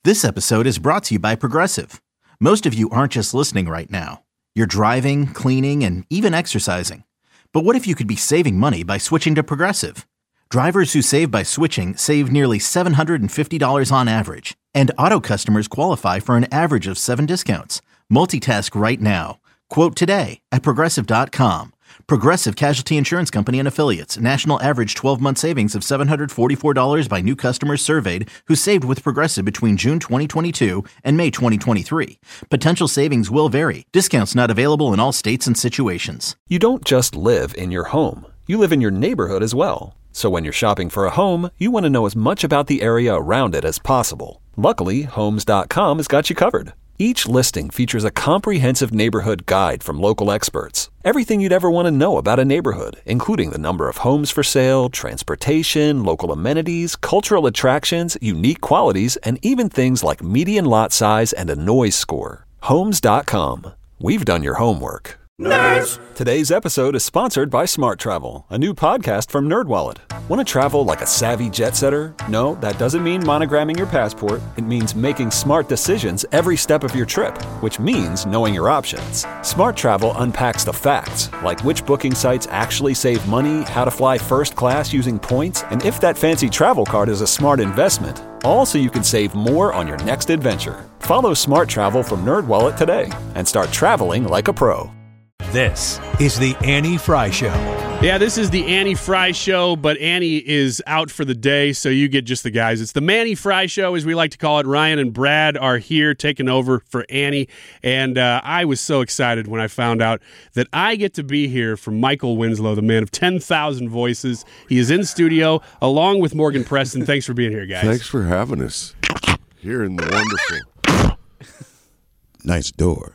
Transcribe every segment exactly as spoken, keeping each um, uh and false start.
This episode is brought to you by Progressive. Most of you aren't just listening right now. You're driving, cleaning, and even exercising. But what if you could be saving money by switching to Progressive? Drivers who save by switching save nearly seven hundred fifty dollars on average. And auto customers qualify for an average of seven discounts. Multitask right now. Quote today at Progressive dot com. Progressive Casualty Insurance Company and Affiliates. National average twelve-month savings of seven hundred forty-four dollars by new customers surveyed who saved with Progressive between June twenty twenty-two and May twenty twenty-three. Potential savings will vary. Discounts not available in all states and situations. You don't just live in your home. You live in your neighborhood as well. So when you're shopping for a home, you want to know as much about the area around it as possible. Luckily, Homes dot com has got you covered. Each listing features a comprehensive neighborhood guide from local experts. Everything you'd ever want to know about a neighborhood, including the number of homes for sale, transportation, local amenities, cultural attractions, unique qualities, and even things like median lot size and a noise score. Homes dot com. We've done your homework. Nerds! Today's episode is sponsored by Smart Travel, a new podcast from NerdWallet. Want to travel like a savvy jet setter? No, that doesn't mean monogramming your passport. It means making smart decisions every step of your trip, which means knowing your options. Smart Travel unpacks the facts, like which booking sites actually save money, how to fly first class using points, and if that fancy travel card is a smart investment. All so you can save more on your next adventure. Follow Smart Travel from NerdWallet today and start traveling like a pro. This is the Annie Fry Show. Yeah, this is the Annie Fry Show, but Annie is out for the day, so you get just the guys. It's the Manny Fry Show, as we like to call it. Ryan and Brad are here taking over for Annie, and uh, I was so excited when I found out that I get to be here for Michael Winslow, the man of ten thousand voices. He is in studio, along with Morgan Preston. Thanks for being here, guys. Thanks for having us here in the wonderful... Nice door.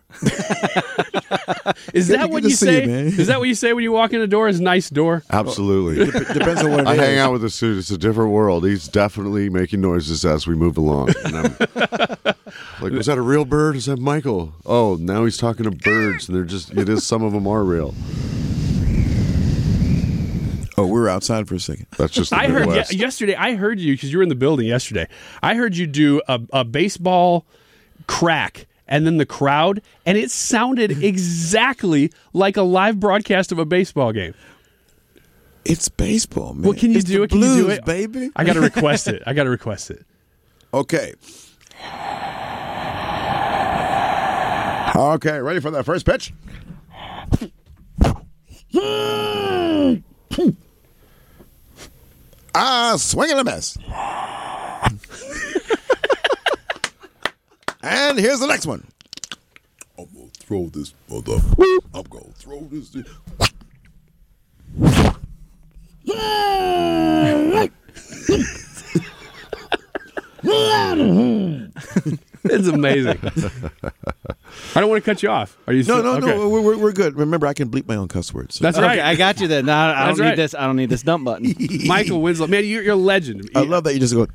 Is that Good what to you see say? you, man. Is that what you say when you walk in the door? Is nice door? Absolutely. Dep- depends on what it I is. hang out with a suit. It's a different world. He's definitely making noises as we move along. And I'm like, was that a real bird? Is that Michael? Oh, now he's talking to birds, and they're just, it is, some of them are real. Oh, we were outside for a second. That's just the I heard Midwest. ye- yesterday. I heard you because you were in the building yesterday. I heard you do a, a baseball crack. And then the crowd, and it sounded exactly like a live broadcast of a baseball game. It's baseball, man. Well, can you it's do the it? Can blues, you do it, baby? I got to request it. I got to request it. Okay. Okay, ready for that first pitch? Ah, swing and a miss. And here's the next one. I'm going to throw this mother. I'm going to throw this. It's amazing. I don't want to cut you off. Are you? No, still, no, okay. no. We're, we're good. Remember, I can bleep my own cuss words. So. That's right. Okay, I got you then. No, I That's don't need right. this. I don't need this dump button. Michael Winslow, man, you're, you're a legend. I love that you just go.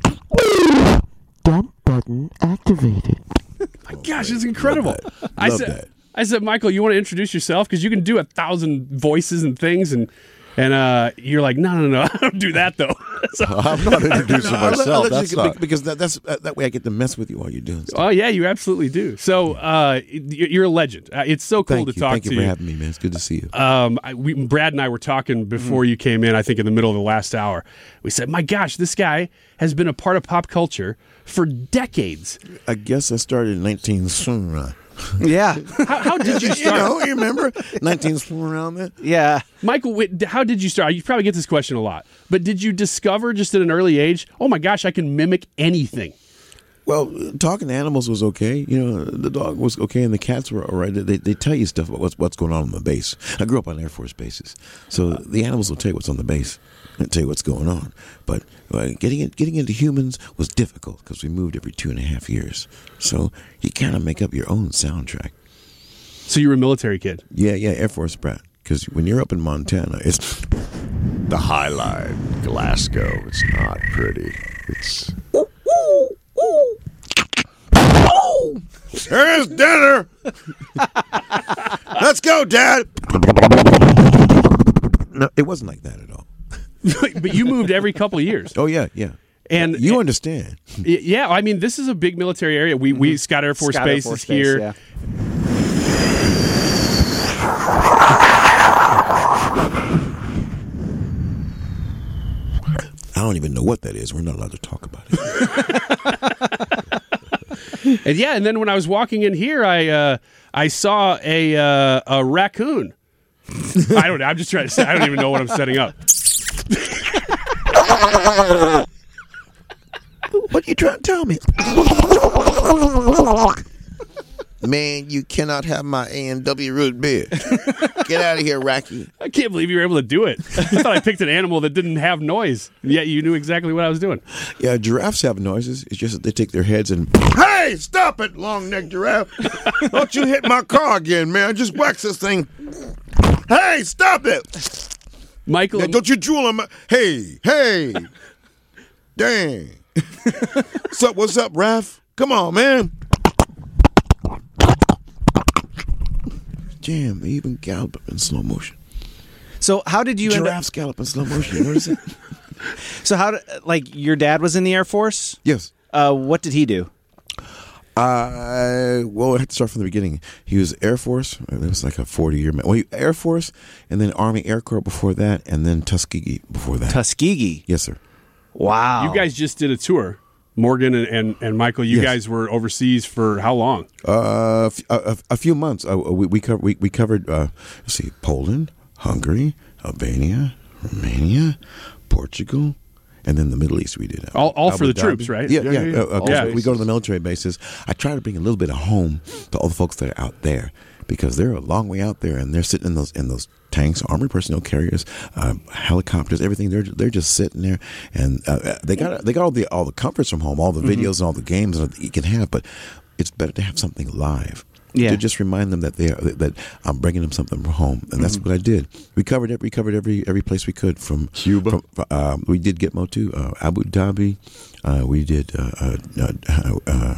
Dump button activated. My gosh, it's incredible. Love I that. said, Love that. I said, Michael, you want to introduce yourself because you can do a thousand voices and things, and and uh, you're like, no, no, no, I don't do that though. So, I'm not introducing No, I'll let- I'll myself. let That's you- not. because that, that's uh, that way I get to mess with you while you're doing stuff. oh yeah, you absolutely do. So uh, y- you're a legend. Uh, it's so cool Thank to you. talk Thank to you you. for having me, man. It's good to see you. Um, I, we, Brad and I were talking before Mm-hmm. you came in, I think in the middle of the last hour. We said, my gosh, this guy has been a part of pop culture for decades. I guess I started in nineteen Yeah. How, how did you You start? know, you remember nineteen around there? Yeah. Michael, wait, how did you start? You probably get this question a lot, but did you discover just at an early age, oh my gosh, I can mimic anything? Well, talking to animals was okay. You know, the dog was okay, and the cats were all right. They they tell you stuff about what's what's going on on the base. I grew up on Air Force bases, so the animals will tell you what's on the base and tell you what's going on. But uh, getting in, getting into humans was difficult because we moved every two and a half years. So you kind of make up your own soundtrack. So you were a military kid. Yeah, yeah, Air Force brat. Because when you're up in Montana, it's The High Line, Glasgow. It's not pretty. It's... here's dinner. Let's go, Dad. No, it wasn't like that at all. But you moved every couple of years. Oh yeah, yeah. And You understand. y- yeah, I mean, this is a big military area. We we Scott Air Force Scott Air Base Force is Base, here. yeah. I don't even know what that is. We're not allowed to talk about it. And yeah, and then when I was walking in here, I uh, I saw a uh, a raccoon. I don't know. I'm just trying to say. I don't even know what I'm setting up. What are you trying to tell me? Man, you cannot have my A and W root beer. Get out of here, Racky. I can't believe you were able to do it. I thought I picked an animal that didn't have noise, and yet you knew exactly what I was doing. Yeah, giraffes have noises. It's just that they take their heads and, hey, stop it, long-necked giraffe. Don't you hit my car again, man. Just wax this thing. Hey, stop it. Michael, Yeah, don't you drool on my, hey, hey. Dang. What's up, what's up, Raph? Come on, man. Damn, they even gallop in slow motion. So how did you end up? Giraffes gallop in slow motion. You notice it? So how? Did, like your dad was in the Air Force. Yes. Uh, what did he do? Uh, well, I had to start from the beginning. He was Air Force. It was like a forty-year man. Well, he, Air Force, and then Army Air Corps before that, and then Tuskegee before that. Tuskegee. Yes, sir. Wow. you guys just did a tour. Morgan and, and, and Michael, you Yes. guys were overseas for how long? Uh, a, a, a few months. Uh, we we, co- we we covered. Uh, let's see, Poland, Hungary, Albania, Romania, Portugal, and then the Middle East. We did uh, All- all for Abu the Dhabi. troops, right? Yeah, Yeah, yeah. yeah, yeah. Uh, uh, All so bases. we go to the military bases. I try to bring a little bit of home to all the folks that are out there because they're a long way out there, and they're sitting in those in those tanks, armored personnel carriers, uh, helicopters, everything. They're they're just sitting there, and uh, they got they got all the all the comforts from home, all the videos and all the games that you can have. But it's better to have something live. Yeah. To just remind them that they are, that I'm bringing them something from home, and that's what I did. We covered every we covered every every place we could from Cuba? From, um, we did Gitmo too, uh, Abu Dhabi. Uh, we did uh, uh, uh, uh,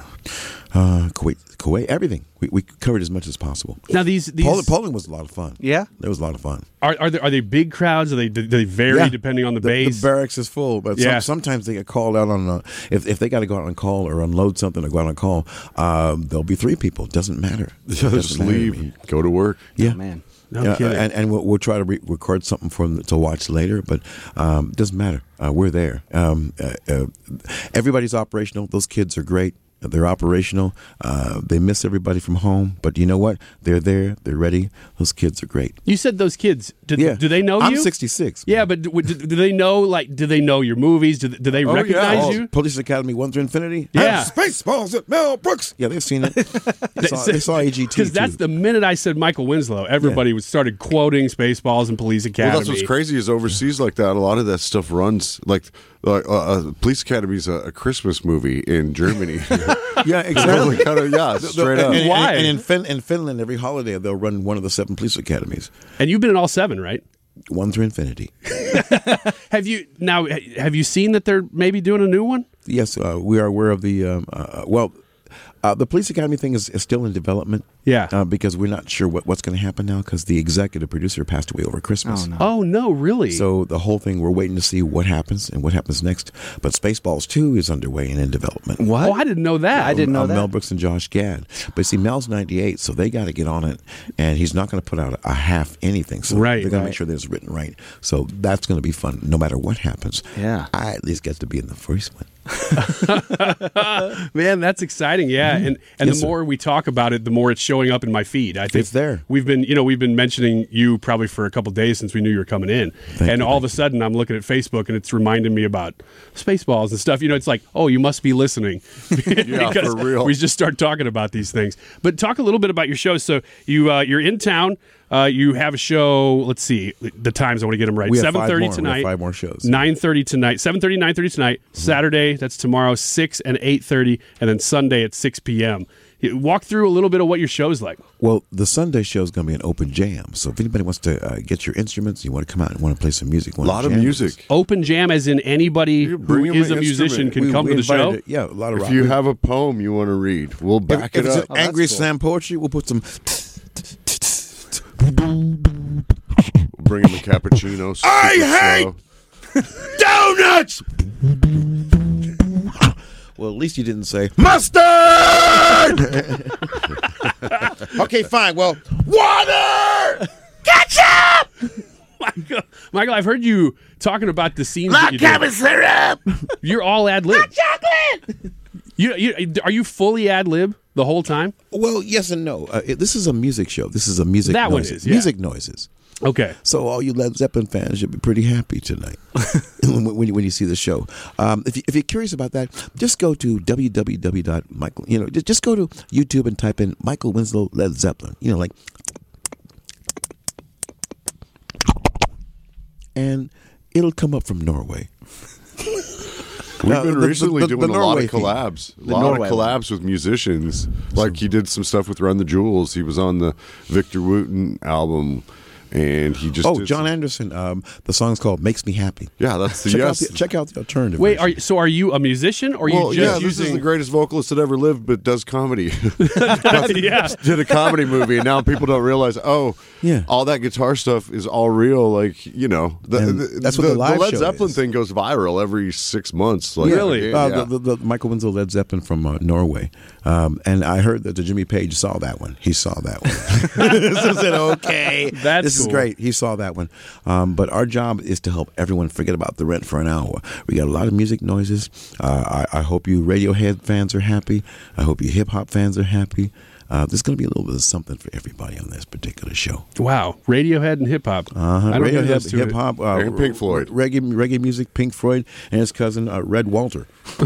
uh, Kuwait, Kuwait, everything. We, we covered as much as possible. Now these these Poland, Poland was a lot of fun. Yeah? It was a lot of fun. are are they, are they big crowds? Are they do they vary Yeah. depending on the, the base? The barracks is full, but Yeah. some, sometimes they get called out on uh, if if they got to go out on call or unload something or go out on call. Um, there'll be three people. Doesn't matter. Doesn't Just matter. leave, go to work. Yeah, Oh, man. No Yeah, kidding. and and we'll, we'll try to re- record something for them to watch later, but um, it doesn't matter. Uh, we're there. Um, uh, uh, everybody's operational. Those kids are great. They're operational. Uh, they miss everybody from home, but you know what? They're there. They're ready. Those kids are great. You said those kids. Did, Yeah. Do they know I'm you? sixty-six. Yeah, but do, do do they know like? Do they know your movies? Do, do they Oh, recognize yeah. you? Police Academy one through Infinity. Yeah. Spaceballs at Mel Brooks. Yeah, they've seen it. They saw, they saw A G T Because that's too. the minute I said Michael Winslow, everybody was started quoting Spaceballs and Police Academy. Well, that's what's crazy is overseas like that. A lot of that stuff runs like like uh, uh, Police Academy's a, a Christmas movie in Germany. Yeah, Exactly. exactly. kind of, yeah, straight and, up. and- Why? And, in, fin- in Finland, every holiday they'll run one of the seven police academies, And you've been in all seven, right? one through infinity. Have you now? Have you seen that they're maybe doing a new one? Yes, uh, we are aware of the. Um, uh, well, uh, the police academy thing is, is still in development. Yeah. uh, because we're not sure what, what's going to happen now because the executive producer passed away over Christmas. Oh, no. Oh no, really? So the whole thing, we're waiting to see what happens and what happens next. But Spaceballs two is underway and in development. What? Oh, I didn't know that. I didn't know uh, that. Mel Brooks and Josh Gad. But see, Mel's ninety-eight, so they got to get on it, and he's not going to put out a, a half anything. So Right, they're going to right. make sure that it's written right. So that's going to be fun, no matter what happens. Yeah. I at least get to be in the first one. Man, that's exciting. Yeah, and and Mm-hmm. Yes, the sir. more we talk about it, the more it's showing up in my feed. I think It's there. We've been, you know, we've been mentioning you probably for a couple days since we knew you were coming in, Thank and you, all of thank a sudden I'm looking at Facebook and it's reminding me about Spaceballs and stuff. You know, it's like, oh, you must be listening. Yeah, because for real. we just start talking about these things. But talk a little bit about your show. So you uh, you're in town. Uh, you have a show. Let's see the times. I want to get them right. We have Seven five thirty more. We have tonight. five more shows. Nine thirty tonight. Seven thirty, nine thirty tonight. Saturday. That's tomorrow. Six and eight thirty, and then Sunday at six p.m. Walk through a little bit of what your show's like. Well, the Sunday show is going to be an open jam. So if anybody wants to uh, get your instruments, you want to come out and want to play some music, A lot of music. Open jam, as in anybody You bring who them is a an musician instrument. can We- come we to the show. invited- Yeah, a lot of If rock. you We- have a poem you want to read, we'll if, back if it it's up. an angry that's cool. slam poetry, we'll put some. We'll bring him a cappuccino. I super hate slow. donuts. Well, at least you didn't say mustard. Okay, fine. Well, water. Ketchup. Michael, Michael, I've heard you talking about the scenes that you do. syrup. You're all ad lib. Hot chocolate. You, you, are you fully ad lib the whole time? Well, yes and no. Uh, it, this is a music show. This is a music. That one noises. is, yeah. Music noises. Okay. So all you Led Zeppelin fans should be pretty happy tonight when, when, you, when you see the show. Um, if, you, if you're curious about that, just go to w w w dot michael. You know, just, just go to YouTube and type in Michael Winslow Led Zeppelin. You know, like, and it'll come up from Norway. We've Now, been the- recently the- the- doing the a lot Norway of theme. collabs. A The lot Norway of collabs with musicians. Like he did some stuff with Run the Jewels. He was on the Victor Wooten album, and he just Oh, did John some- Anderson. Um, the song's called "Makes Me Happy." Yeah, that's the check yes. Out the, check out the alternative. Wait, version. are you, so are you a musician or are well, you yeah, just this is using? the greatest vocalist that ever lived, but does comedy. Yeah. Did a comedy movie, and now people don't realize. Oh, Yeah. all that guitar stuff is all real. Like you know, the, And the, that's what the live Led show Zeppelin is. thing goes viral every six months. Like, Really? yeah, Uh, yeah. the, the, the Michael Winslow Led Zeppelin from uh, Norway, um, and I heard that the Jimmy Page saw that one. He saw that one. So I said, "Okay, That's this is cool. great." He saw that one. Um, but our job is to help everyone forget about the rent for an hour. We got a lot of music noises. Uh, I, I hope you Radiohead fans are happy. I hope you hip hop fans are happy. Uh, there's going to be a little bit of something for everybody on this particular show. Wow, Radiohead and hip hop. Uh-huh. I don't hear those Radiohead, two. hip hop, uh, And Pink Floyd. reggae, reggae music, Pink Floyd, and his cousin uh, Red Walter.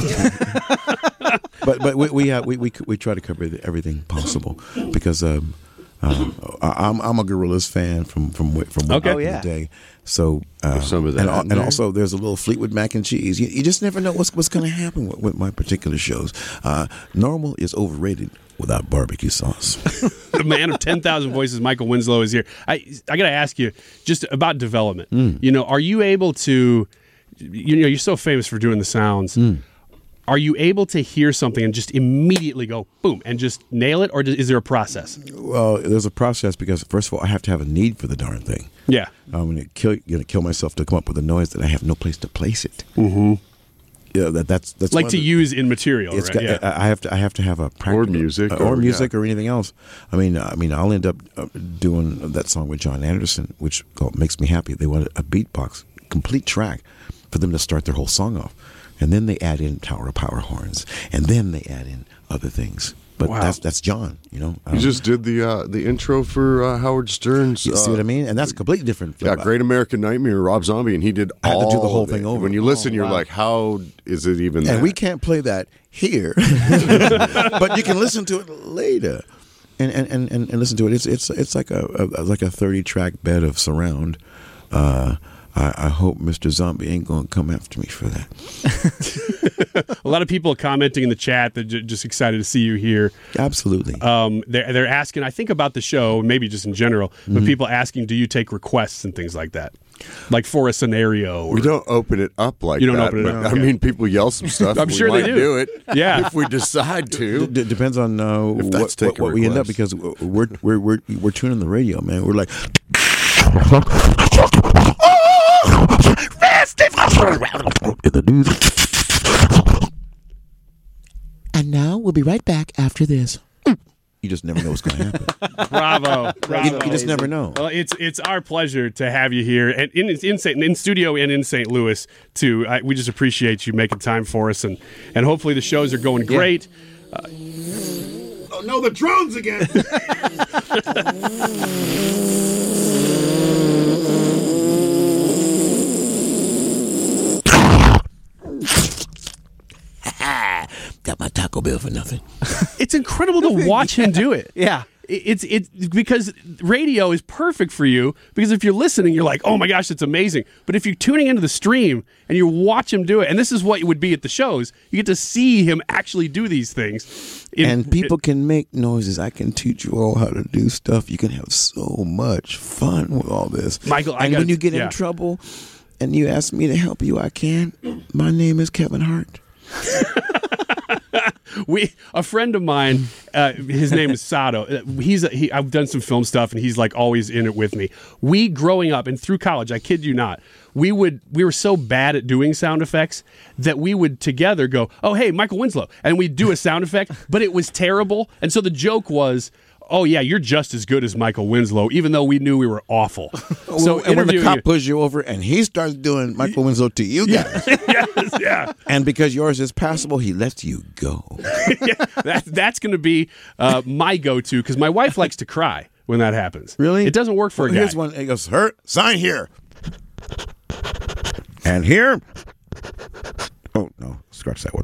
but but we we, uh, we we we try to cover everything possible because um, um, I- I'm I'm a Gorillaz fan from from way- from way Okay. back Oh, in yeah. the day. So uh, There's some of that and, al- in and there. also there's a little Fleetwood Mac and cheese. You, you just never know what's what's going to happen with, with my particular shows. Uh, normal is overrated without barbecue sauce. The man of ten thousand voices, Michael Winslow, is here. I I got to ask you just about development. You know, are you able to, you know, you're so famous for doing the sounds. Are you able to hear something and just immediately go boom and just nail it, or is there a process? Well, there's a process because first of all, I have to have a need for the darn thing. Yeah. I'm going to kill, going to kill myself to come up with a noise that I have no place to place it. Mm-hmm. Yeah, that, that's that's Like one to of the- use in material, It's right? got, yeah. I I have to. I have to have a practical, music, uh, or, or- music, yeah. or anything else. I mean, I mean, I'll end up uh, doing that song with John Anderson, which called "Makes Me Happy." They wanted a beatbox, complete track, for them to start their whole song off, and then they add in Tower of Power horns, and then they add in other things. But Wow. that's that's John, you know. You Um, just did the uh, the intro for uh, Howard Stern's. you see uh, what I mean? And that's completely different. Yeah, Great American Nightmare, Rob Zombie, and he did I had to all do the whole of it. thing over. When you listen, Oh, you're wow. like, how is it even And that? we can't play that here, but you can listen to it later, and and, and, and listen to it. It's it's it's like a, a like a thirty track bed of surround. Uh, I, I hope Mister Zombie ain't gonna come after me for that. A lot of people commenting in the chat that j- just excited to see you here. Absolutely. Um, they're they're asking, I think about the show, maybe just in general, Mm-hmm. but people asking, do you take requests and things like that, like for a scenario? Or, We don't open it up like You don't that. open it but, up, I okay. mean, people yell some stuff. I'm we sure they might do. it. Yeah. if we decide to. D- depends on uh, If what, that's what, taking what we end up requests. because we're we're we're we're tuning the radio, man. We're like. In the news. And now we'll be right back after this. You just never know what's going to happen. Bravo, bravo. You, you just never know. Well, it's it's our pleasure to have you here, and in in, Saint, in studio and in Saint Louis too. I, we just appreciate you making time for us, and and hopefully the shows are going great. Oh no, the drones again. Got my Taco Bell for nothing. It's incredible to watch him do it. Yeah. It- It's it's because radio is perfect for you because if you're listening, you're like, oh my gosh, it's amazing. But if you're tuning into the stream and you watch him do it, and this is what it would be at the shows, you get to see him actually do these things. It- And people can make noises. I can teach you all how to do stuff. You can have so much fun with all this. Michael, I and gotta- when you get yeah. in trouble and you ask me to help you, I can. My name is Kevin Hart. we a friend of mine, uh, his name is Sato. He's a, he. I've done some film stuff, and he's like always in it with me. We growing up and through college, I kid you not, we would we were so bad at doing sound effects that we would together go, "Oh, hey, Michael Winslow," and we'd do a sound effect, but it was terrible. And so the joke was, "Oh yeah, you're just as good as Michael Winslow," even though we knew we were awful. So and when the cop you, pulls you over and he starts doing Michael Winslow to you guys, yes, yeah, and because yours is passable, he lets you go. yeah, that, that's going to be uh, my go-to because my wife likes to cry when that happens. Really? It doesn't work for well, a guy. Here's one. He goes, "Her sign here, and here." Oh no, scratch that one.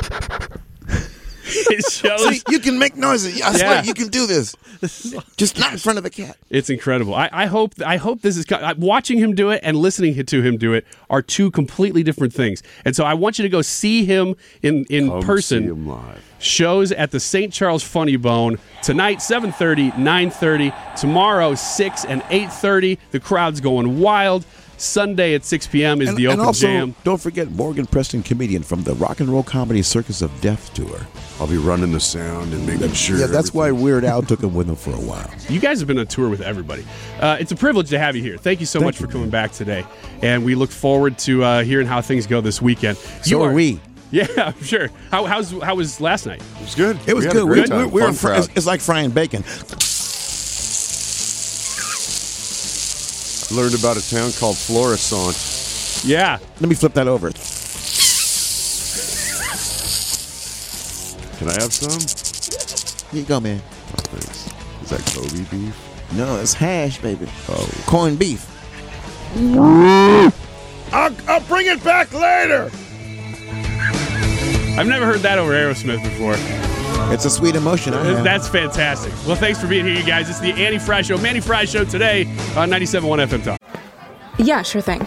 It shows. See, you can make noises. I swear, Yeah. you can do this. Just not in front of a cat. It's incredible. I, I hope. I hope this is watching him do it and listening to him do it are two completely different things. And so I want you to go see him in in Come person. see him live. Shows at the Saint Charles Funny Bone tonight, seven thirty, nine thirty. Tomorrow, six and eight thirty. The crowd's going wild. Sunday at six p.m. is And, the and open also, jam. don't forget Morgan Preston, comedian from the Rock and Roll Comedy Circus of Death tour. I'll be running the sound and making sure. Yeah, that's why everything- Weird Al took him with him for a while. You guys have been on tour with everybody. Uh, it's a privilege to have you here. Thank you so Thank much you, for coming man. back today. And we look forward to uh, hearing how things go this weekend. So You are we. Yeah, I'm sure. How how's how was last night? It was good. It was We had good. a We, great we, time. we were Fun fr- crowd. it's, it's like frying bacon. Learned about a town called Florissant. Yeah. Let me flip that over. Can I have some? Here you go, man. Oh, thanks. Is that Kobe beef? No, it's hash, baby. Oh. Corned beef. I'll, I'll bring it back later. I've never heard that over Aerosmith before. It's a sweet emotion. I have. That's fantastic. Well, thanks for being here, you guys. It's the Annie Fry Show. Manny Fry Show today on ninety-seven point one F M Talk. Yeah, sure thing.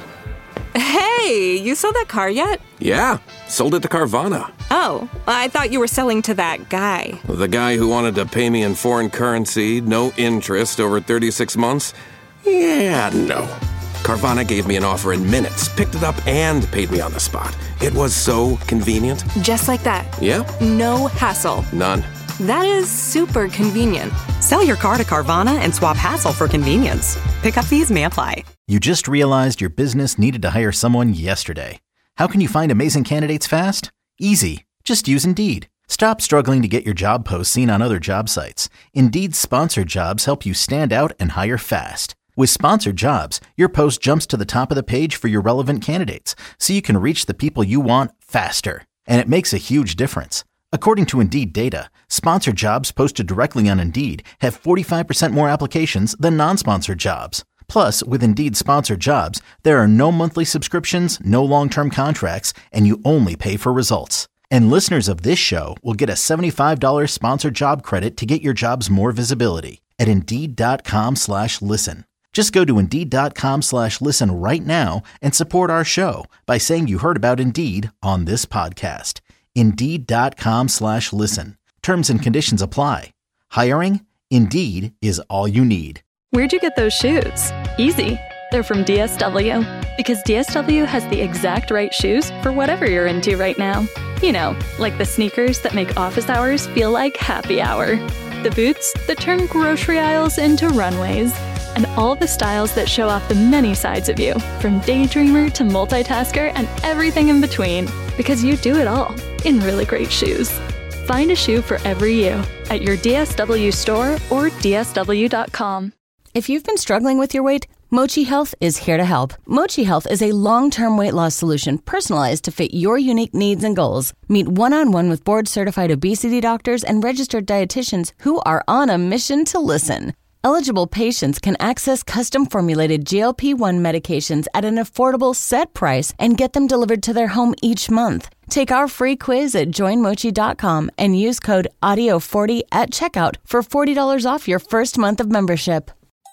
Hey, you sold that car yet? Yeah, sold it to Carvana. Oh, I thought you were selling to that guy. The guy who wanted to pay me in foreign currency, no interest, over thirty-six months? Yeah, no. Carvana gave me an offer in minutes, picked it up, and paid me on the spot. It was so convenient. Just like that. Yeah? No hassle. None. That is super convenient. Sell your car to Carvana and swap hassle for convenience. Pickup fees may apply. You just realized your business needed to hire someone yesterday. How can you find amazing candidates fast? Easy. Just use Indeed. Stop struggling to get your job posts seen on other job sites. Indeed's sponsored jobs help you stand out and hire fast. With sponsored jobs, your post jumps to the top of the page for your relevant candidates, so you can reach the people you want faster. And it makes a huge difference. According to Indeed data, sponsored jobs posted directly on Indeed have forty-five percent more applications than non-sponsored jobs. Plus, with Indeed sponsored jobs, there are no monthly subscriptions, no long-term contracts, and you only pay for results. And listeners of this show will get a seventy-five dollars sponsored job credit to get your jobs more visibility at Indeed.com slash listen. Just go to Indeed.com slash listen right now and support our show by saying you heard about Indeed on this podcast. Indeed.com slash listen. Terms and conditions apply. Hiring? Indeed is all you need. Where'd you get those shoes? Easy. They're from D S W. Because D S W has the exact right shoes for whatever you're into right now. You know, like the sneakers that make office hours feel like happy hour. The boots that turn grocery aisles into runways. And all the styles that show off the many sides of you, from daydreamer to multitasker and everything in between. Because you do it all in really great shoes. Find a shoe for every you at your D S W store or D S W dot com. If you've been struggling with your weight, Mochi Health is here to help. Mochi Health is a long-term weight loss solution personalized to fit your unique needs and goals. Meet one-on-one with board-certified obesity doctors and registered dietitians who are on a mission to listen. Eligible patients can access custom-formulated G L P one medications at an affordable set price and get them delivered to their home each month. Take our free quiz at join mochi dot com and use code audio forty at checkout for forty dollars off your first month of membership.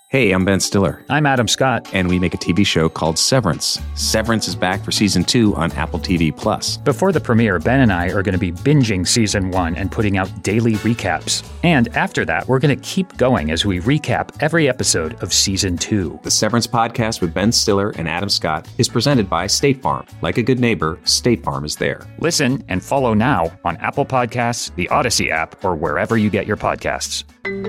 Hey, I'm Ben Stiller. I'm Adam Scott. And we make a T V show called Severance. Severance is back for season two on Apple T V Plus. Before the premiere, Ben and I are going to be binging season one and putting out daily recaps. And after that, we're going to keep going as we recap every episode of season two. The Severance podcast with Ben Stiller and Adam Scott is presented by State Farm. Like a good neighbor, State Farm is there. Listen and follow now on Apple Podcasts, the Odyssey app, or wherever you get your podcasts.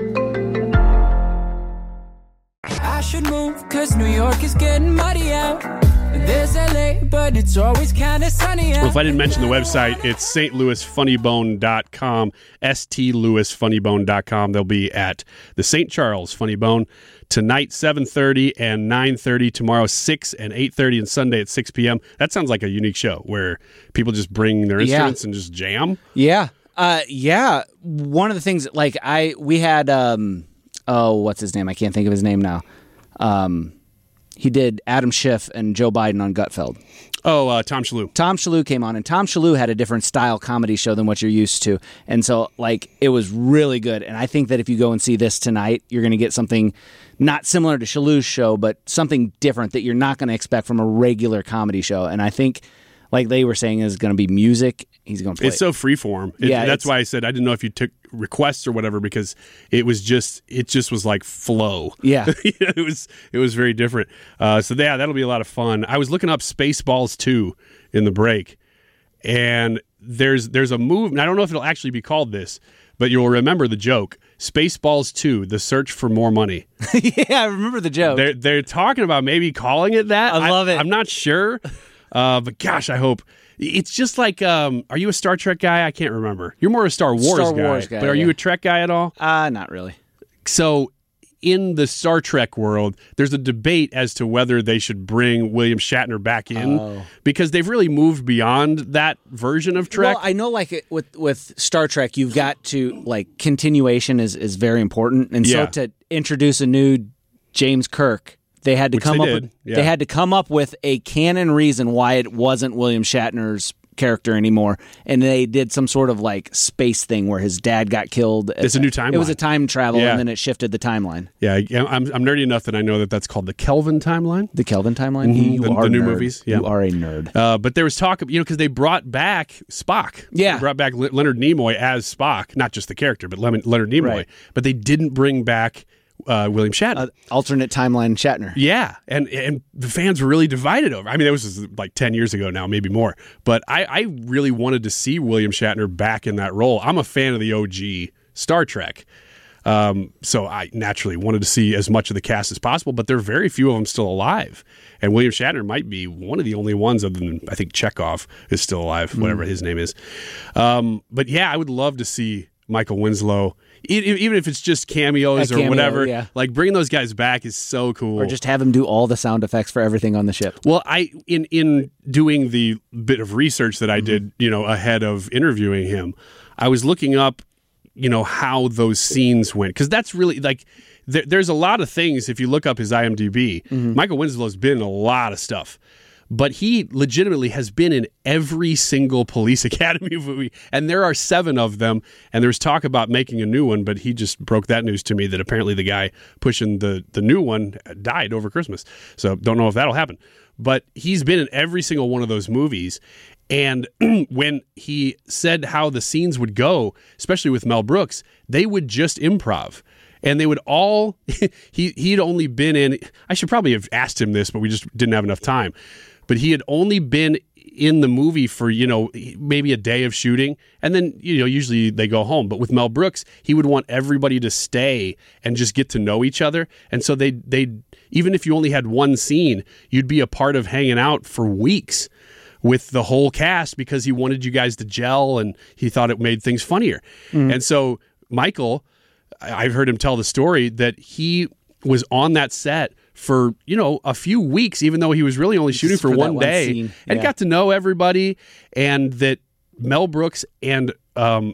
I should move, cause New York is getting muddy out. There's L A, but it's always kind of sunny out. Well, if I didn't mention the website, it's Saint Louis Funny Bone dot com, S T Louis Funny Bone dot com. They'll be at the Saint Charles Funny Bone tonight, seven thirty and nine thirty, tomorrow, six and eight thirty, and Sunday at six p.m. That sounds like a unique show where people just bring their instruments yeah. and just jam. Yeah. Uh, yeah. One of the things, like, I, we had, um, oh, what's his name? I can't think of his name now. Um, he did Adam Schiff and Joe Biden on Gutfeld. Oh, uh, Tom Shalhoub. Tom Shalhoub came on, and Tom Shalhoub had a different style comedy show than what you're used to. And so, like, it was really good. And I think that if you go and see this tonight, you're going to get something not similar to Shalhoub's show, but something different that you're not going to expect from a regular comedy show. And I think, like they were saying, is going to be music. He's going to play. It's so freeform. It, yeah, that's why I said I didn't know if you took requests or whatever, because it was just it just was like flow. Yeah, it was it was very different. Uh, so yeah, that'll be a lot of fun. I was looking up Spaceballs two in the break, and there's there's a move. And I don't know if it'll actually be called this, but you'll remember the joke. Spaceballs two: The Search for More Money. Yeah, I remember the joke. They're they're talking about maybe calling it that. I love I, it. I'm not sure, uh, but gosh, I hope. It's just like, um, are you a Star Trek guy? I can't remember. You're more a Star Wars Star guy. Wars guy, but are yeah. you a Trek guy at all? Uh, not really. So in the Star Trek world, there's a debate as to whether they should bring William Shatner back in Oh. because they've really moved beyond that version of Trek. Well, I know, like it, with with Star Trek, you've got to like continuation is is very important, and Yeah. so to introduce a new James Kirk, they had to Which come they up did, with yeah. they had to come up with a canon reason why it wasn't William Shatner's character anymore, and they did some sort of like space thing where his dad got killed. It's a new timeline. It was a time travel, Yeah. and then it shifted the timeline. Yeah, I- I'm, I'm nerdy enough that I know that that's called the Kelvin timeline. The Kelvin timeline. Mhm, You the, are the new nerd. movies. Yeah. You are a nerd. Uh, but there was talk, of, you know, because they brought back Spock. Yeah. They brought back Le- Leonard Nimoy as Spock, not just the character, but Le- Leonard Nimoy. Right. But they didn't bring back uh, William Shatner. Uh, alternate timeline Shatner. Yeah, and and the fans were really divided over. I mean, that was just like ten years ago now, maybe more. But I, I really wanted to see William Shatner back in that role. I'm a fan of the O G Star Trek, um, so I naturally wanted to see as much of the cast as possible. But there are very few of them still alive, and William Shatner might be one of the only ones, other than I think Chekhov is still alive, whatever his name is. Um, but yeah, I would love to see Michael Winslow. Even if it's just cameos A or cameo, whatever, yeah. like bringing those guys back is so cool. Or just have him do all the sound effects for everything on the ship. Well, I in in doing the bit of research that I Mm-hmm. did, you know, ahead of interviewing him, I was looking up, you know, how those scenes went, because that's really like there, there's a lot of things. If you look up his I M D B, Mm-hmm. Michael Winslow's been in a lot of stuff. But he legitimately has been in every single Police Academy movie, and there are seven of them. And there's talk about making a new one, but he just broke that news to me that apparently the guy pushing the, the new one died over Christmas. So don't know if that'll happen. But he's been in every single one of those movies. And when he said how the scenes would go, especially with Mel Brooks, they would just improv. And they would all, he, he'd only been in, I should probably have asked him this, but we just didn't have enough time. But he had only been in the movie for, you know, maybe a day of shooting. And then, you know, usually they go home. But with Mel Brooks, he would want everybody to stay and just get to know each other. And so they, they, even if you only had one scene, you'd be a part of hanging out for weeks with the whole cast because he wanted you guys to gel and he thought it made things funnier. Mm. And so Michael, I've heard him tell the story that he was on that set for, you know, a few weeks, even though he was really only shooting for, for one one day, scene. and Yeah. got to know everybody, and that Mel Brooks and um,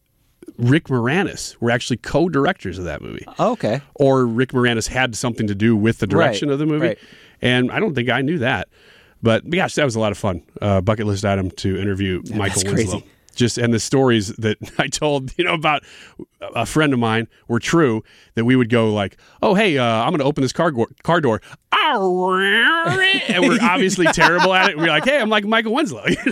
Rick Moranis were actually co-directors of that movie. Oh, okay. Or Rick Moranis had something to do with the direction Right, of the movie. right. And I don't think I knew that. But gosh, that was a lot of fun. Uh, bucket list item to interview Yeah, Michael that's Winslow. crazy. Just and the stories that I told, you know, about a friend of mine were true. That we would go like, "Oh, hey, uh, I'm going to open this car go- car door," and we're obviously terrible at it. We're like, "Hey, I'm like Michael Winslow." You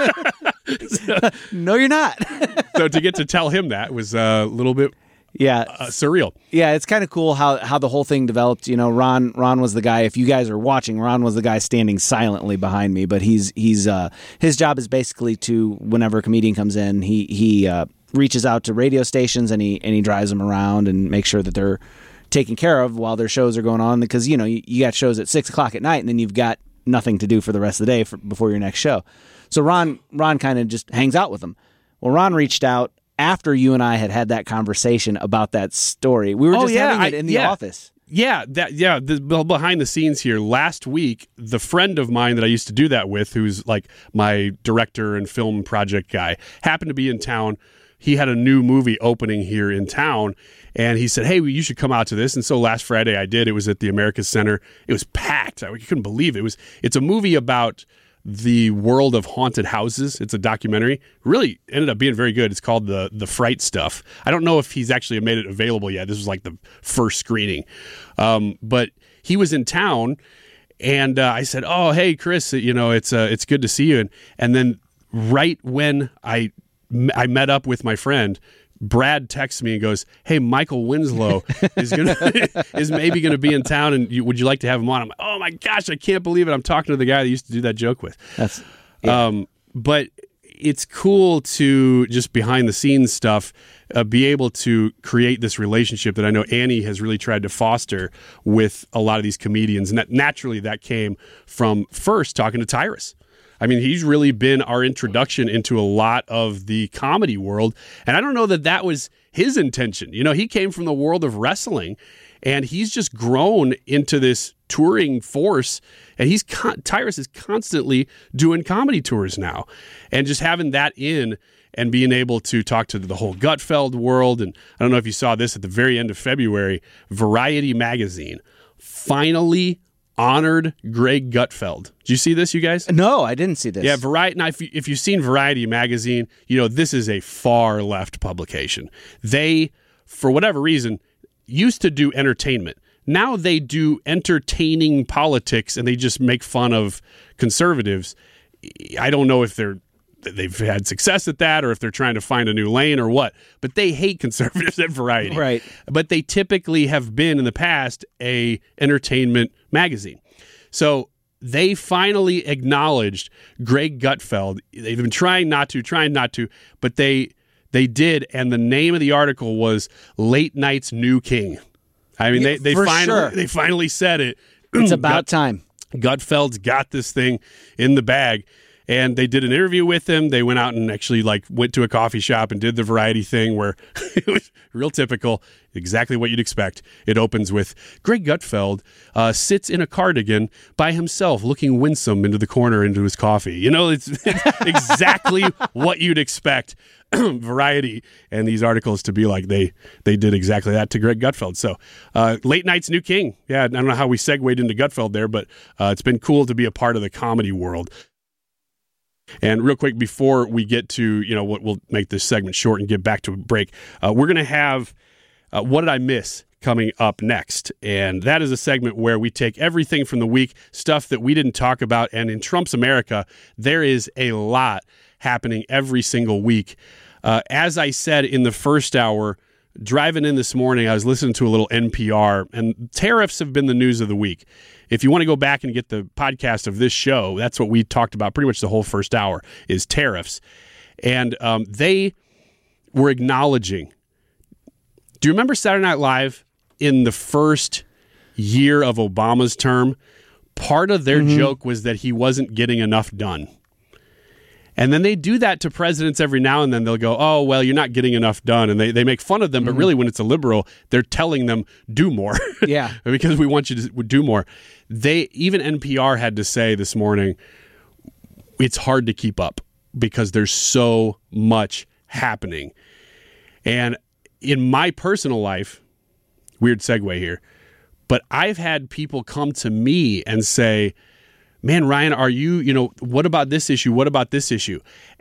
know? so, no, you're not. So to get to tell him that was a little bit. Yeah, uh, surreal. Yeah, it's kind of cool how, how the whole thing developed. You know, Ron Ron was the guy. If you guys are watching, Ron was the guy standing silently behind me. But he's he's uh, his job is basically to whenever a comedian comes in, he he uh, reaches out to radio stations and he and he drives them around and makes sure that they're taken care of while their shows are going on. Because you know you, you got shows at six o'clock at night and then you've got nothing to do for the rest of the day for, before your next show. So Ron Ron kind of just hangs out with them. Well, Ron reached out after you and I had had that conversation about that story. We were oh, just yeah, having it I, in the yeah. office. Yeah, that yeah. The behind the scenes here. Last week, the friend of mine that I used to do that with, who's like my director and film project guy, happened to be in town. He had a new movie opening here in town, and he said, "Hey, you should come out to this." And so last Friday, I did. It was at the Americas Center. It was packed. I couldn't believe it. It was. It's a movie about the world of haunted houses. It's a documentary. Really ended up being very good. It's called the the Fright Stuff. I don't know if he's actually made it available yet. This was like the first screening, um, but he was in town, and uh, I said, "Oh, hey, Chris, you know, it's uh, it's good to see you." And and then right when I I met up with my friend, Brad texts me and goes, "Hey, Michael Winslow is gonna is maybe going to be in town, and you, would you like to have him on?" I'm like, "Oh my gosh, I can't believe it! I'm talking to the guy that used to do that joke with." That's, yeah. um, but it's cool to just behind the scenes stuff, uh, be able to create this relationship that I know Annie has really tried to foster with a lot of these comedians, and that naturally that came from first talking to Tyrus. I mean, he's really been our introduction into a lot of the comedy world. And I don't know that that was his intention. You know, he came from the world of wrestling, and he's just grown into this touring force. And he's con- Tyrus is constantly doing comedy tours now. And just having that in and being able to talk to the whole Gutfeld world. And I don't know if you saw this at the very end of February, Variety magazine finally honored Greg Gutfeld. Did you see this, you guys? No, I didn't see this. Yeah, Variety. Now, if, you, if you've seen Variety magazine, you know, this is a far left publication. They, for whatever reason, used to do entertainment. Now they do entertaining politics, and they just make fun of conservatives. I don't know if they're they've had success at that or if they're trying to find a new lane or what, but they hate conservatives at Variety. Right. But they typically have been in the past a entertainment magazine. So they finally acknowledged Greg Gutfeld. They've been trying not to, trying not to, but they they did, and the name of the article was Late Night's New King. I mean, Yeah, they, they for finally sure. they finally said it. It's about Gut, time. Gutfeld's got this thing in the bag. And they did an interview with him. They went out and actually like went to a coffee shop and did the Variety thing where it was real typical, exactly what you'd expect. It opens with Greg Gutfeld uh, sits in a cardigan by himself, looking winsome into the corner into his coffee. You know, it's, it's exactly what you'd expect Variety and these articles to be like. They they did exactly that to Greg Gutfeld. So uh, Late Night's New King. Yeah, I don't know how we segued into Gutfeld there, but uh, it's been cool to be a part of the comedy world. And real quick, before we get to, you know, what we'll make this segment short and get back to a break, uh, we're going to have uh, What Did I Miss coming up next. And that is a segment where we take everything from the week, stuff that we didn't talk about. And in Trump's America, there is a lot happening every single week. Uh, as I said in the first hour, driving in this morning, I was listening to a little N P R, and tariffs have been the news of the week. If you want to go back and get the podcast of this show, that's what we talked about pretty much the whole first hour is tariffs. And um, they were acknowledging. Do you remember Saturday Night Live in the first year of Obama's term? Part of their mm-hmm. joke was that he wasn't getting enough done. And then they do that to presidents every now and then. They'll go, oh, well, you're not getting enough done. And they, they make fun of them. Mm-hmm. But really, when it's a liberal, they're telling them, do more. Yeah. Because we want you to do more. They even N P R had to say this morning, it's hard to keep up because there's so much happening. And in my personal life, weird segue here, but I've had people come to me and say, man, Ryan, are you, you know, what about this issue? What about this issue?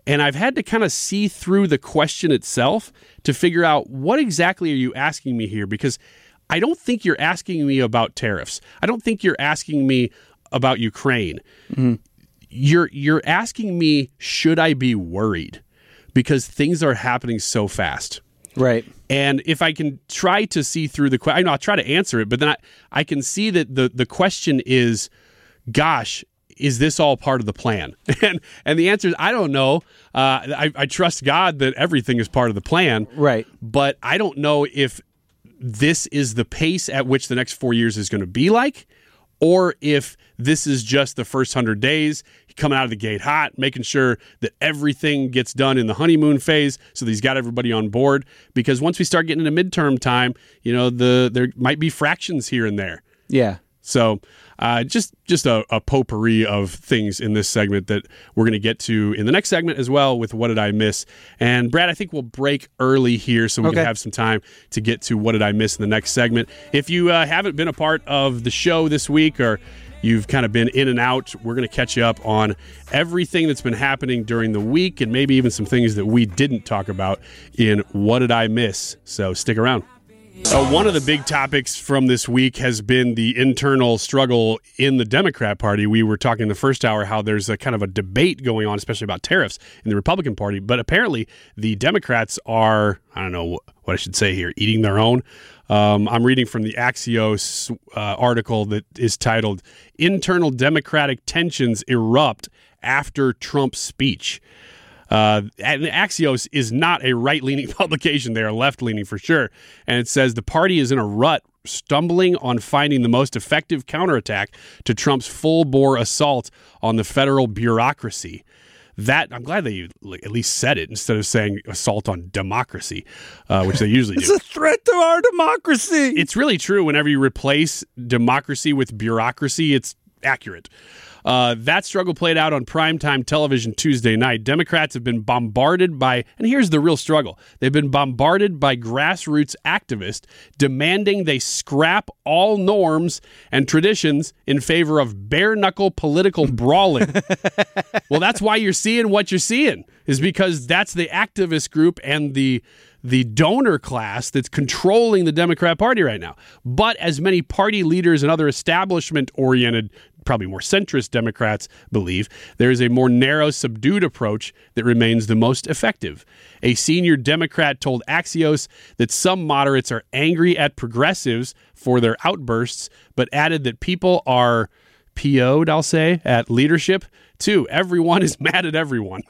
And I've had to kind of see through the question itself to figure out what exactly are you asking me here, because I don't think you're asking me about tariffs. I don't think you're asking me about Ukraine. Mm-hmm. You're you're asking me, should I be worried? Because things are happening so fast. Right. And if I can try to see through the question, I know I'll try to answer it, but then I, I can see that the, the question is, gosh, is this all part of the plan? And and the answer is, I don't know. Uh, I, I trust God that everything is part of the plan. Right. But I don't know if this is the pace at which the next four years is going to be like, or if this is just the first hundred days, coming out of the gate hot, making sure that everything gets done in the honeymoon phase so that he's got everybody on board. Because once we start getting into midterm time, you know, the there might be fractions here and there. Yeah. So uh, just just a, a potpourri of things in this segment that we're going to get to in the next segment as well with What Did I Miss? And Brad, I think we'll break early here so we okay. can have some time to get to What Did I Miss in the next segment. If you uh, haven't been a part of the show this week, or you've kind of been in and out, we're going to catch you up on everything that's been happening during the week and maybe even some things that we didn't talk about in What Did I Miss? So stick around. Uh, one of the big topics from this week has been the internal struggle in the Democrat Party. We were talking in the first hour how there's a kind of a debate going on, especially about tariffs in the Republican Party. But apparently the Democrats are, I don't know what I should say here, eating their own. Um, I'm reading from the Axios uh, article that is titled, Internal Democratic Tensions Erupt After Trump's Speech. Uh, and Axios is not a right-leaning publication. They are left-leaning for sure. And it says the party is in a rut, stumbling on finding the most effective counterattack to Trump's full-bore assault on the federal bureaucracy. That I'm glad they at least said it instead of saying assault on democracy, uh, which they usually do. It's a threat to our democracy. It's really true. Whenever you replace democracy with bureaucracy, it's accurate. Uh, that struggle played out on primetime television Tuesday night. Democrats have been bombarded by, and here's the real struggle, they've been bombarded by grassroots activists demanding they scrap all norms and traditions in favor of bare-knuckle political brawling. Well, that's why you're seeing what you're seeing, is because that's the activist group and the the donor class that's controlling the Democrat Party right now. But as many party leaders and other establishment-oriented, probably more centrist Democrats believe, there is a more narrow, subdued approach that remains the most effective. A senior Democrat told Axios that some moderates are angry at progressives for their outbursts, but added that people are P O'd, I'll say, at leadership. Two, everyone is mad at everyone.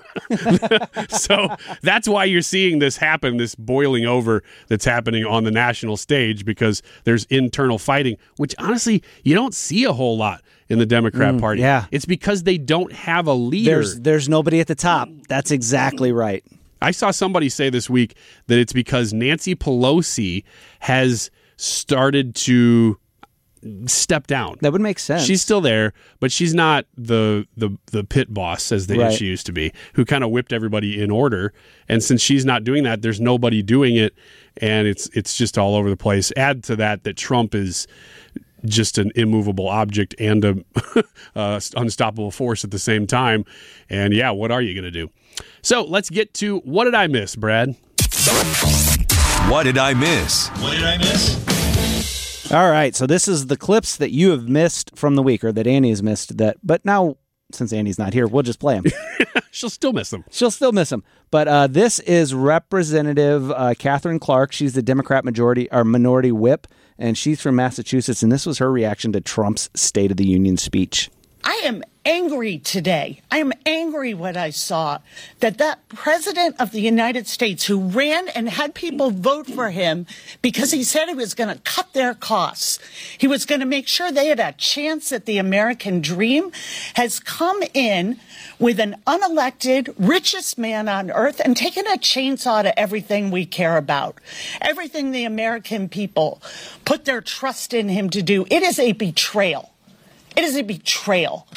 So that's why you're seeing this happen, this boiling over that's happening on the national stage, because there's internal fighting, which honestly, you don't see a whole lot in the Democrat Mm, Party. yeah. It's because they don't have a leader. There's there's nobody at the top. That's exactly right. I saw somebody say this week that it's because Nancy Pelosi has started to step down. That would make sense. She's still there, but she's not the the the pit boss as the Right. she used to be, who kind of whipped everybody in order. And since she's not doing that, there's nobody doing it, and it's it's just all over the place. Add to that that Trump is just an immovable object and a uh, unstoppable force at the same time. And yeah, what are you going to do? So let's get to What Did I Miss, Brad? What did I miss? What did I miss? All right, so this is the clips that you have missed from the week, or that Annie has missed. That, but now, since Annie's not here, we'll just play them. She'll still miss them. She'll still miss them. But uh, this is Representative uh, Catherine Clark. She's the Democrat majority or minority whip, and she's from Massachusetts. And this was her reaction to Trump's State of the Union speech. I am angry today. I am angry what I saw, that that president of the United States who ran and had people vote for him because he said he was going to cut their costs, he was going to make sure they had a chance at the American dream, has come in with an unelected, richest man on earth and taken a chainsaw to everything we care about, everything the American people put their trust in him to do. It is a betrayal. It is a betrayal.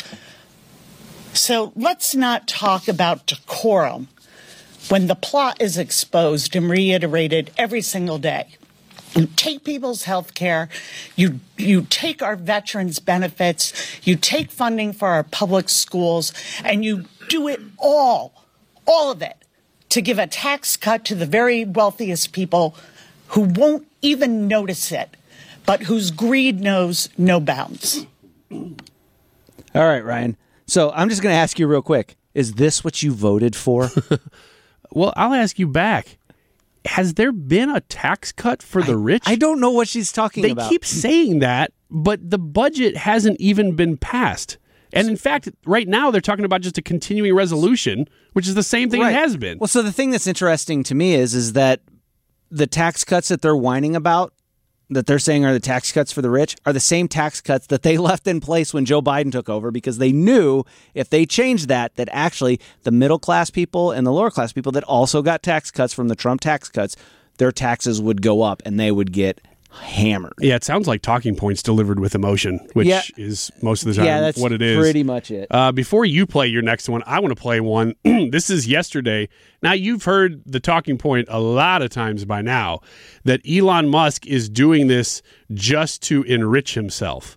So let's not talk about decorum when the plot is exposed and reiterated every single day. You take people's health care, you, you take our veterans' benefits, you take funding for our public schools, and you do it all, all of it, to give a tax cut to the very wealthiest people who won't even notice it, but whose greed knows no bounds. All right, Ryan. So I'm just going to ask you real quick. Is this what you voted for? Well, I'll ask you back. Has there been a tax cut for the rich? I don't know what she's talking they about. They keep saying that, but the budget hasn't even been passed. And in fact, right now they're talking about just a continuing resolution, which is the same thing Right. it has been. Well, so the thing that's interesting to me is is that the tax cuts that they're whining about, that they're saying are the tax cuts for the rich, are the same tax cuts that they left in place when Joe Biden took over, because they knew if they changed that, that actually the middle class people and the lower class people that also got tax cuts from the Trump tax cuts, their taxes would go up and they would get hammered. Yeah, it sounds like talking points delivered with emotion, which Yeah. is most of the time Yeah, that's what it is. pretty much it. Uh, before you play your next one, I want to play one. This is yesterday. Now, you've heard the talking point a lot of times by now that Elon Musk is doing this just to enrich himself.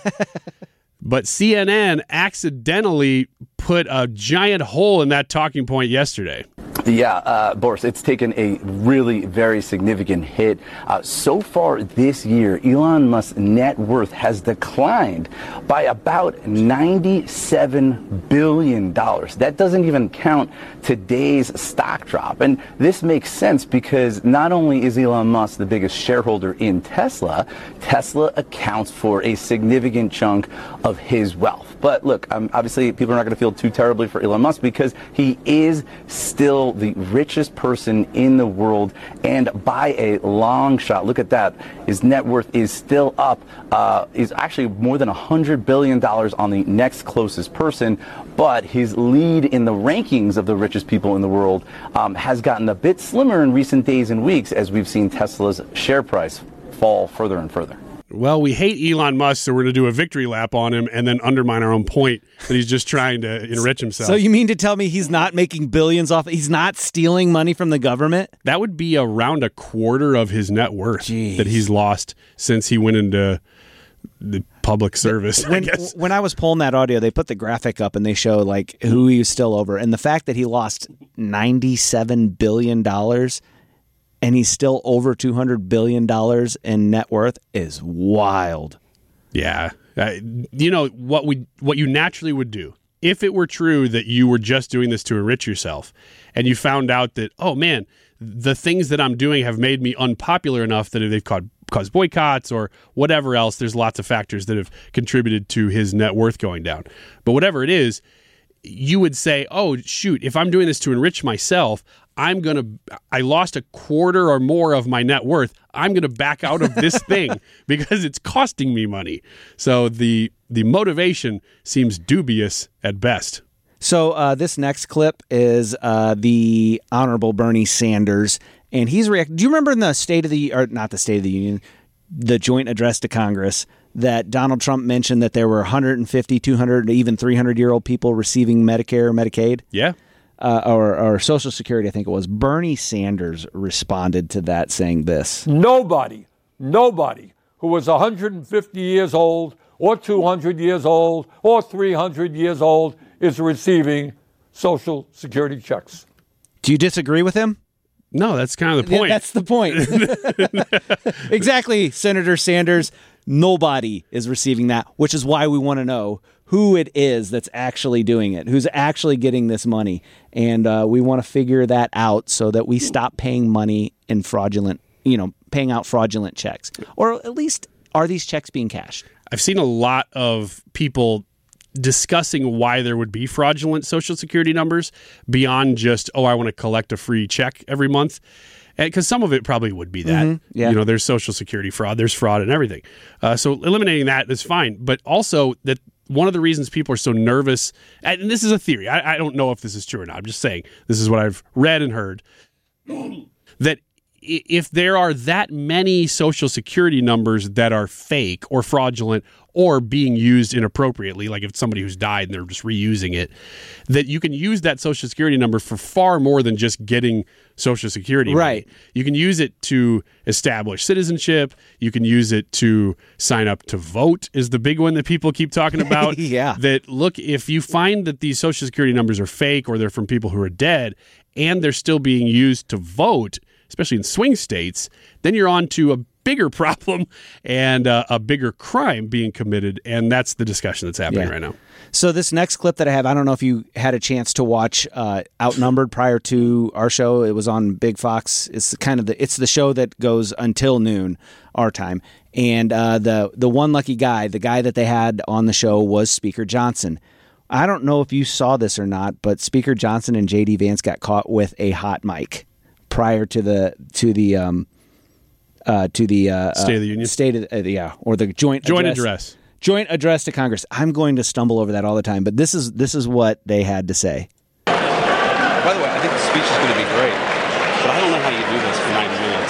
But C N N accidentally put a giant hole in that talking point yesterday. Yeah, uh, Boris, it's taken a really very significant hit. Uh, so far this year, Elon Musk's net worth has declined by about ninety-seven billion dollars. That doesn't even count today's stock drop. And this makes sense because not only is Elon Musk the biggest shareholder in Tesla, Tesla accounts for a significant chunk of his wealth. But look, um, obviously people are not going to feel too terribly for Elon Musk because he is still the richest person in the world, and by a long shot. Look at that. His net worth is still up, uh, is actually more than one hundred billion dollars on the next closest person, but his lead in the rankings of the richest people in the world um, has gotten a bit slimmer in recent days and weeks as we've seen Tesla's share price fall further and further. Well, we hate Elon Musk, so we're going to do a victory lap on him and then undermine our own point that he's just trying to enrich himself. So you mean to tell me he's not making billions off, he's not stealing money from the government? That would be around a quarter of his net worth Jeez. that he's lost since he went into the public service, When, I guess. when I was pulling that audio, they put the graphic up and they show like who he was still over. And the fact that he lost ninety-seven billion dollars and he's still over two hundred billion dollars in net worth is wild. Yeah. Uh, you know, what we what you naturally would do, if it were true that you were just doing this to enrich yourself and you found out that, oh, man, the things that I'm doing have made me unpopular enough that they've caused, caused boycotts or whatever else. There's lots of factors that have contributed to his net worth going down. But whatever it is, you would say, oh, shoot, if I'm doing this to enrich myself, I'm going to, I lost a quarter or more of my net worth. I'm going to back out of this thing because it's costing me money. So the the motivation seems dubious at best. So uh, this next clip is uh, the Honorable Bernie Sanders, and he's reacting. Do you remember in the State of the, or not the State of the Union, the joint address to Congress, that Donald Trump mentioned that there were one hundred fifty, two hundred, even three hundred year old people receiving Medicare or Medicaid? Yeah. Uh, or, or Social Security, I think it was. Bernie Sanders responded to that saying this. Nobody, nobody who was one hundred fifty years old or two hundred years old or three hundred years old is receiving Social Security checks. Do you disagree with him? No, that's kind of the point. Yeah, that's the point. Exactly, Senator Sanders. Nobody is receiving that, which is why we want to know who it is that's actually doing it, who's actually getting this money. And uh, we want to figure that out so that we stop paying money in fraudulent, you know, paying out fraudulent checks. Or at least, are these checks being cashed? I've seen a lot of people discussing why there would be fraudulent Social Security numbers beyond just, oh, I want to collect a free check every month. Because some of it probably would be that. Mm-hmm, yeah. You know, there's Social Security fraud, there's fraud and everything. Uh, so eliminating that is fine. But also that one of the reasons people are so nervous, and this is a theory, I, I don't know if this is true or not, I'm just saying, this is what I've read and heard, that if there are that many Social Security numbers that are fake or fraudulent or being used inappropriately, like if it's somebody who's died and they're just reusing it, that you can use that Social Security number for far more than just getting Social Security money. Right. You can use it to establish citizenship. You can use it to sign up to vote is the big one that people keep talking about. Yeah. That, look, if you find that these Social Security numbers are fake or they're from people who are dead and they're still being used to vote, especially in swing states, then you're on to a bigger problem and uh, a bigger crime being committed, and that's the discussion that's happening Yeah. right now. So this next clip that I have, I don't know if you had a chance to watch uh, Outnumbered prior to our show. It was on Big Fox. It's kind of the it's the show that goes until noon our time. And uh, the the one lucky guy, the guy that they had on the show was Speaker Johnson. I don't know if you saw this or not, but Speaker Johnson and J D Vance got caught with a hot mic prior to the to the um, uh, to the uh, State of the Union, State of uh, yeah, or the joint joint address. address. Joint address to Congress. I'm going to stumble over that all the time, but this is this is what they had to say. By the way, I think the speech is going to be great, but I don't know how you do this for ninety minutes.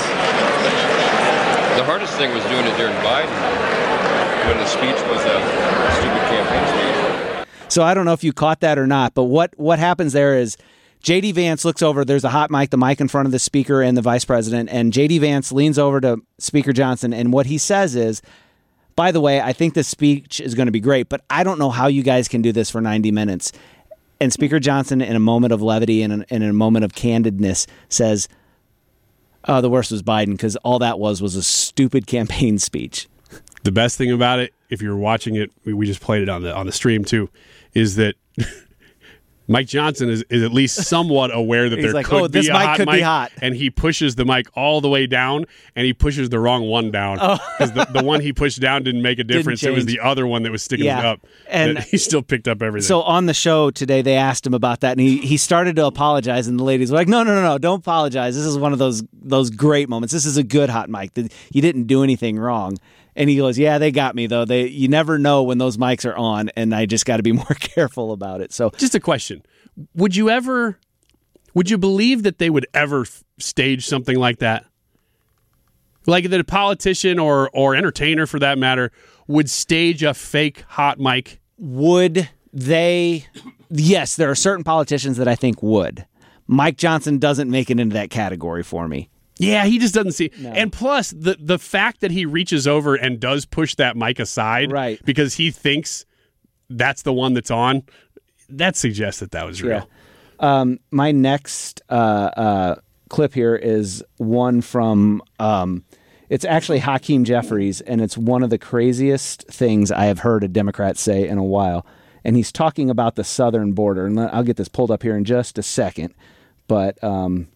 The hardest thing was doing it during Biden, when the speech was a stupid campaign speech. So I don't know if you caught that or not, but what, what happens there is J D Vance looks over, there's a hot mic, the mic in front of the speaker and the vice president, and J D Vance leans over to Speaker Johnson, and what he says is, by the way, I think this speech is going to be great, but I don't know how you guys can do this for ninety minutes. And Speaker Johnson, in a moment of levity and in a moment of candidness, says, oh, the worst was Biden, because all that was was a stupid campaign speech. The best thing about it, if you're watching it, we, we just played it on the on the stream too, is that Mike Johnson is, is at least somewhat aware that He's there like, could oh, be this a mic hot could mic, be hot. and he pushes the mic all the way down, and he pushes the wrong one down because the, the one he pushed down didn't make a difference. It was change. the other one that was sticking Yeah. it up, And- that he still picked up everything. So on the show today, they asked him about that, and he, he started to apologize, and the ladies were like, no, no, no, no, don't apologize. This is one of those those great moments. This is a good hot mic. You didn't do anything wrong. And he goes, yeah, they got me, though. They You never know when those mics are on, and I just got to be more careful about it. So just a question. Would you ever, would you believe that they would ever f- stage something like that? Like that a politician or or entertainer, for that matter, would stage a fake hot mic? Would they? Yes, there are certain politicians that I think would. Mike Johnson doesn't make it into that category for me. Yeah, he just doesn't see. No. And plus, the the fact that he reaches over and does push that mic aside, right, because he thinks that's the one that's on, that suggests that that was real. Yeah. Um, my next uh, uh, clip here is one from. Um, it's actually Hakeem Jeffries, and it's one of the craziest things I have heard a Democrat say in a while. And he's talking about the southern border, and I'll get this pulled up here in just a second, but. Um,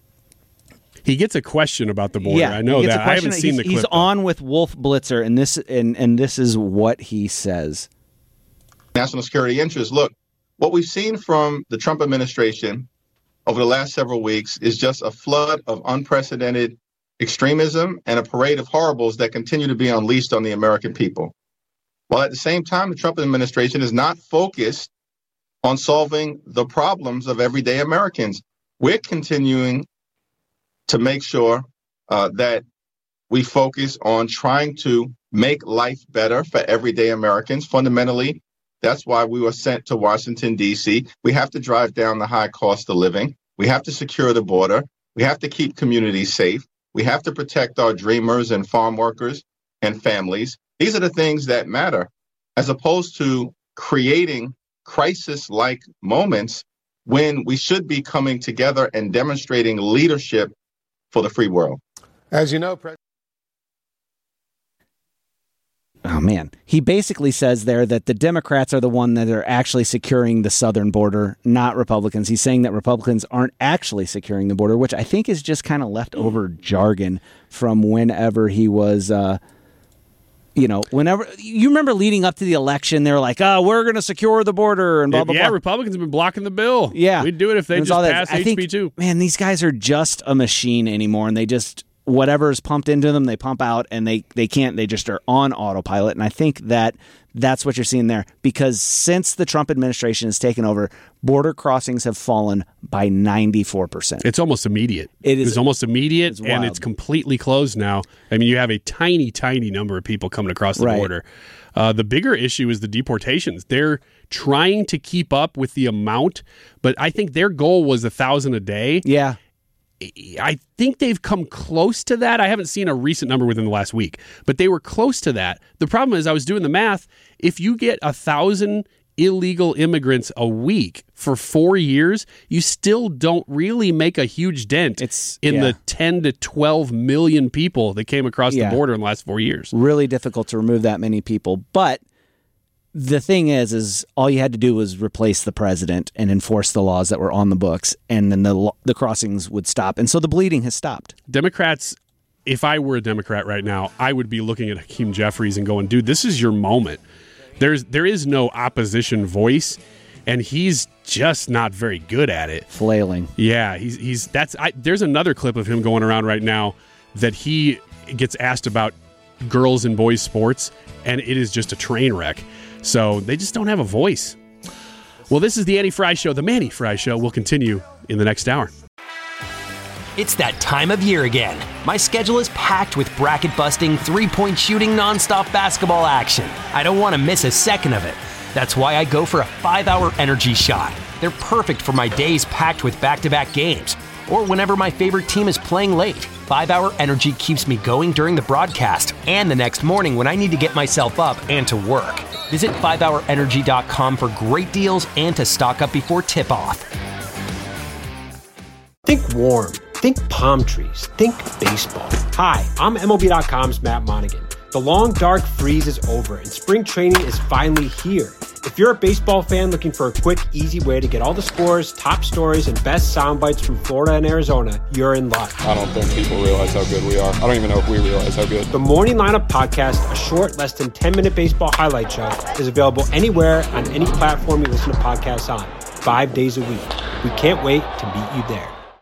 He gets a question about the border. Yeah, I know he gets that. a I haven't question. seen he's, the clip. He's though. on with Wolf Blitzer, and this and, and this is what he says. National security interests. Look, what we've seen from the Trump administration over the last several weeks is just a flood of unprecedented extremism and a parade of horribles that continue to be unleashed on the American people. While at the same time, the Trump administration is not focused on solving the problems of everyday Americans. We're continuing to make sure uh, that we focus on trying to make life better for everyday Americans. Fundamentally, that's why we were sent to Washington, D C. We have to drive down the high cost of living. We have to secure the border. We have to keep communities safe. We have to protect our dreamers and farm workers and families. These are the things that matter, as opposed to creating crisis-like moments when we should be coming together and demonstrating leadership for the free world. As you know, President. Oh, man. He basically says there that the Democrats are the one that are actually securing the southern border, not Republicans. He's saying that Republicans aren't actually securing the border, which I think is just kind of leftover jargon from whenever he was, uh, you know, whenever you remember leading up to the election, they were like, oh, we're going to secure the border and blah, blah, yeah, blah. Republicans have been blocking the bill. Yeah. We'd do it if they And it's just all that- passed I think, H B two. Man, these guys are just a machine anymore, and they just whatever is pumped into them, they pump out, and they, they can't. They just are on autopilot. And I think that That's what you're seeing there. Because since the Trump administration has taken over, border crossings have fallen by ninety-four percent. It's almost immediate. It is it's almost immediate, it's and wild. it's completely closed now. I mean, you have a tiny, tiny number of people coming across the Right. border. Uh, the bigger issue is the deportations. They're trying to keep up with the amount, but I think their goal was a thousand a day. Yeah. I think they've come close to that. I haven't seen a recent number within the last week, but they were close to that. The problem is, I was doing the math. If you get a thousand illegal immigrants a week for four years, you still don't really make a huge dent it's, in yeah. the ten to twelve million people that came across Yeah. the border in the last four years. Really difficult to remove that many people. But the thing is, is all you had to do was replace the president and enforce the laws that were on the books, and then the lo- the crossings would stop. And so the bleeding has stopped. Democrats, if I were a Democrat right now, I would be looking at Hakeem Jeffries and going, dude, this is your moment. There's there is no opposition voice, and he's just not very good at it. Flailing. Yeah, he's he's that's I, there's another clip of him going around right now that he gets asked about girls and boys sports, and it is just a train wreck. So they just don't have a voice. Well, this is the Annie Fry Show. The Manny Fry Show will continue in the next hour. It's that time of year again. My schedule is packed with bracket-busting, three-point shooting, nonstop basketball action. I don't want to miss a second of it. That's why I go for a five-hour energy shot. They're perfect for my days packed with back-to-back games, or whenever my favorite team is playing late. five-hour energy keeps me going during the broadcast and the next morning when I need to get myself up and to work. Visit five hour energy dot com for great deals and to stock up before tip-off. Think warm. Think palm trees. Think baseball. Hi, I'm M L B dot com's Matt Monaghan. The long, dark freeze is over, and spring training is finally here. If you're a baseball fan looking for a quick, easy way to get all the scores, top stories, and best sound bites from Florida and Arizona, you're in luck. I don't think people realize how good we are. I don't even know if we realize how good. The Morning Lineup Podcast, a short, less than ten-minute baseball highlight show, is available anywhere on any platform you listen to podcasts on, five days a week. We can't wait to meet you there.